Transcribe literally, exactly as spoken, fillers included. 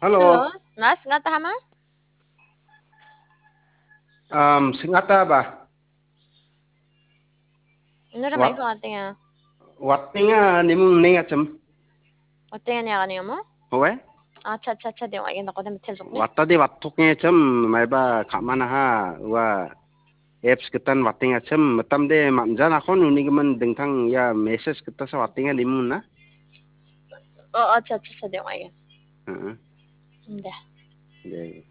Halo, Halo, Mas, nga taha Mas? um, singata ba? Ano ra may Wat, ating ah? wattinga nimung ninga chum. Ating niya kanyo mo? Howe? Ah, chat chat chat yung ayun ako na matensok ni. Watta di wattuknya chum, may ba kamana ha, wa apps ketan wattinga chum, matam de mamjan akon unigaman dengtang ya message kita sa wattinga limun na. Oo, chat chat chat yung ayun. Heeh. Hindi. De.